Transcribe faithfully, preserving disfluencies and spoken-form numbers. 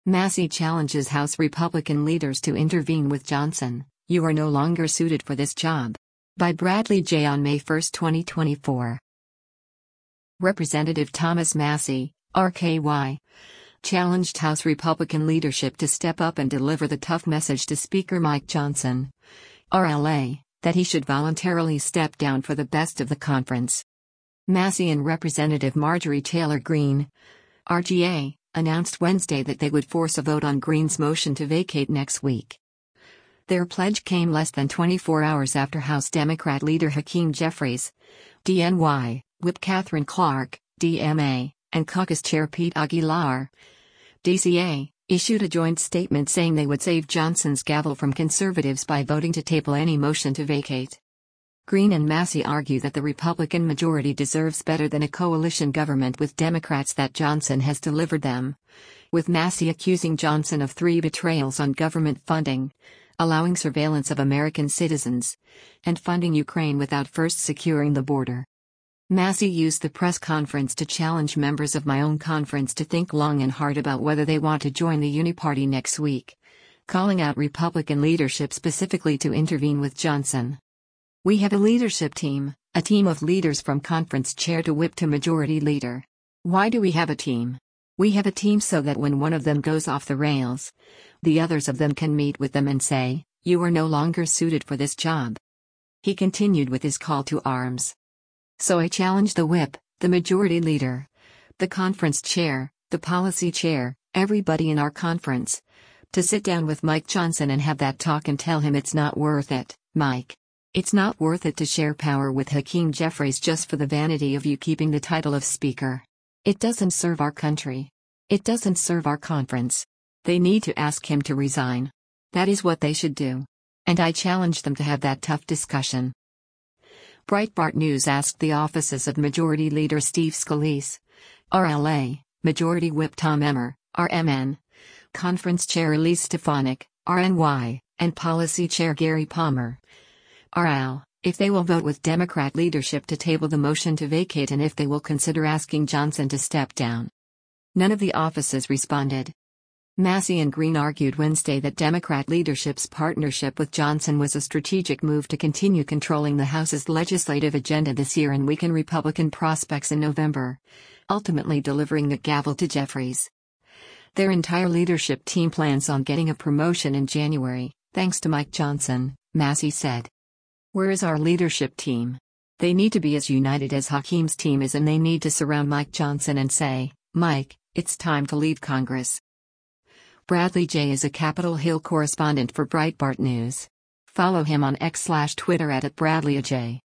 Massey challenges House Republican leaders to intervene with Johnson. "You are no longer suited for this job." By Bradley J. on May first, twenty twenty-four. Representative Thomas Massie, R K Y, challenged House Republican leadership to step up and deliver the tough message to Speaker Mike Johnson, R L A, that he should voluntarily step down for the best of the conference. Massie and Representative Marjorie Taylor Greene, R G A, announced Wednesday that they would force a vote on Greene's motion to vacate next week. Their pledge came less than twenty-four hours after House Democrat leader Hakeem Jeffries, D N Y, Whip Catherine Clark, D M A, and caucus chair Pete Aguilar, D C A, issued a joint statement saying they would save Johnson's gavel from conservatives by voting to table any motion to vacate. Greene and Massie argue that the Republican majority deserves better than a coalition government with Democrats that Johnson has delivered them, with Massie accusing Johnson of three betrayals on government funding, allowing surveillance of American citizens, and funding Ukraine without first securing the border. Massie used the press conference to challenge members of my own conference to think long and hard about whether they want to join the Uniparty next week, calling out Republican leadership specifically to intervene with Johnson. "We have a leadership team, a team of leaders from conference chair to whip to majority leader. Why do we have a team? We have a team so that when one of them goes off the rails, the others of them can meet with them and say, 'You are no longer suited for this job.'" He continued with his call to arms. "So I challenge the whip, the majority leader, the conference chair, the policy chair, everybody in our conference, to sit down with Mike Johnson and have that talk and tell him it's not worth it, Mike. It's not worth it to share power with Hakeem Jeffries just for the vanity of you keeping the title of speaker. It doesn't serve our country. It doesn't serve our conference. They need to ask him to resign. That is what they should do. And I challenge them to have that tough discussion." Breitbart News asked the offices of Majority Leader Steve Scalise, R L A, Majority Whip Tom Emmer, R M N, Conference Chair Elise Stefanik, R N Y, and Policy Chair Gary Palmer, R L, if they will vote with Democrat leadership to table the motion to vacate and if they will consider asking Johnson to step down. None of the offices responded. Massie and Greene argued Wednesday that Democrat leadership's partnership with Johnson was a strategic move to continue controlling the House's legislative agenda this year and weaken Republican prospects in November, ultimately delivering the gavel to Jeffries. Their entire leadership team plans on getting a promotion in January, thanks to Mike Johnson, Massie said. "Where is our leadership team? They need to be as united as Hakeem's team is, and they need to surround Mike Johnson and say, 'Mike, it's time to leave Congress.'" Bradley J. is a Capitol Hill correspondent for Breitbart News. Follow him on X slash Twitter at, at Bradley J.